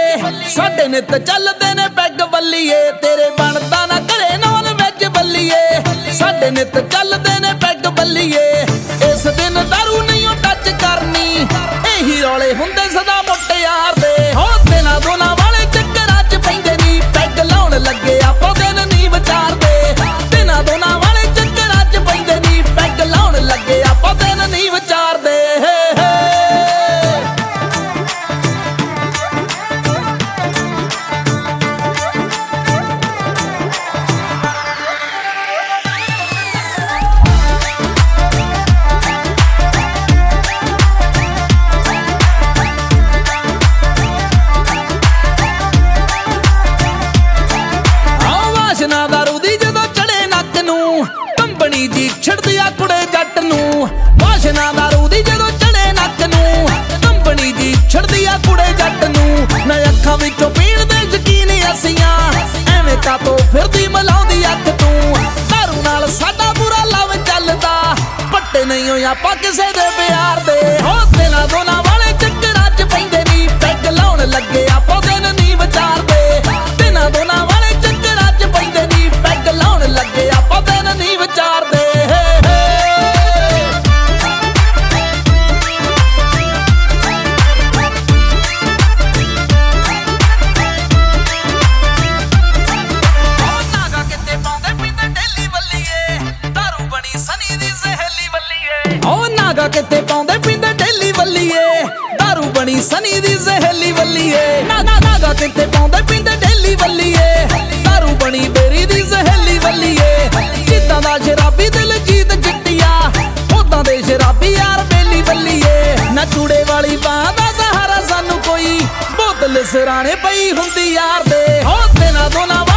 ਸਾਡੇ ਨਿੱਤ ਚੱਲਦੇ ਨੇ ਪੈਗ ਬੱਲੀਏ ਤੇਰੇ ਬਣਦਾ ਨਾ ਘਰੇ ਨੌਨ ਵੈਜ ਬੱਲੀਏ ਸਾਡੇ ਨਿੱਤ ਚੱਲਦੇ ਨੇ ਪੈਗ ਬੱਲੀਏ ਇਸ ਦਿਨ ਦਾਰੂ ਨਹੀਂ ਉਹ ਟੱਚ ਕਰਨੀ ਇਹੀ ਰੌਲੇ ਹੁੰਦੇ ਸਦਾ ਮੁੱਟਿਆਰ ਦੇ ਹੋ ਦਿਨਾਂ ਦੋਨਾਂ ਵਾਲੇ ਚੱਕਰਾਂ 'ਚ ਪੈਂਦੇ ਨੀ ਪੈਗ ਲਾਉਣ ਲੱਗੇ ਆਪੋ ਦਿਨ ਨੀ ਵਿਚਾਰਦੇ ਦਿਨਾਂ ਦੋਨਾਂ ਵਾਲੇ ਚੱਕਰਾਂ 'ਚ ਪੈਂਦੇ ਨੀ ਪੈਗ ਲਾਉਣ ਲੱਗੇ ਆਪੋ ਦਿਨ ਨੀ ਵਿਚਾਰਦੇ ਛੜਦੀ ਆ ਕੁੜੇ ਜੱਟ ਨੂੰ ਵਾਸ਼ਨਾ ਦਾਰੂ ਦੀ ਜਦੋਂ ਚੜੇ ਨੱਕ ਨੂੰ ਕੰਬਣੀ ਦੀ ਛੜਦੀ ਆ ਕੁੜੇ ਜੱਟ ਨੂੰ ਨਾ ਅੱਖਾਂ ਵਿੱਚੋਂ ਪੀਣ ਦੇ ਯਕੀਨ ਅਸੀਆਂ ਐਵੇਂ ਕਾਤੋਂ ਫਿਰਦੀ ਮਲਾਉਂਦੀ ਅੱਖ ਤੂੰ ਦਾਰੂ ਨਾਲ ਸਾਡਾ ਬੁਰਾ ਲਵ ਚੱਲਦਾ ਪੱਟੇ ਨਹੀਂ ਹੋਇਆ ਆਪਾਂ ਕਿਸੇ ਦੇ ਪਿਆਰ ਦੇ ਹੋ ਦਿਨਾਂ ਦੋਨਾਂ ਵਾਲੇ ਚੱਕਰਾਂ 'ਚ ਪੈਂਦੇ ਨੀ ਪੈਗ ਲਾਉਣ ਲੱਗੇ ਆਪੋ ਦਿਨ ਨੀ ਵਿਚਾਰਦੇ ਦਿਨਾਂ ਦੋਨਾਂ ਵਾਲੇ ਚੱਕਰਾਂ 'ਚ ਪੈਂਦੇ ਨੀ ਪੈਗ ਲਾਉਣ ਲੱਗੇ ਆਪੋ ਦਿਨ ਨੀ ਵਿਚਾਰਦੇ ਕਿੱਥੇ ਪਾਉਂਦੇ ਪੀਂਦੇ ਡੇਲੀ ਵੱਲੀਏ ਦਾਰੂ ਬਣੀ ਸਨੀ ਦੀ ਜ਼ਹਿਲੀ ਵੱਲੀਏ ਨਾਗਾ ਕਿੱਥੇ ਪਾਉਂਦੇ ਪੀਂਦੇ ਡੇਲੀ ਵੱਲੀਏ ਦਾਰੂ ਬਣੀ ਬੇਰੀ ਦੀ ਜ਼ਹਿਲੀ ਵੱਲੀਏ ਜਿੱਦਾਂ ਦਾ ਸ਼ਰਾਬੀ ਦਿਲ ਜੀਤ ਜਿੱਤਿਆ ਉਦਾਂ ਦੇ ਸ਼ਰਾਬੀ ਯਾਰ ਬੇਲੀ ਵੱਲੀਏ ਨਾ ਚੂੜੇ ਵਾਲੀ ਬਾਹ ਦਾ ਸਹਾਰਾ ਸਾਨੂੰ ਕੋਈ ਬੋਤਲ ਸਿਰਾਣੇ ਪਈ ਹੁੰਦੀ ਯਾਰ ਦੇ ਹੋ ਦਿਨਾਂ ਦੋਨਾਂ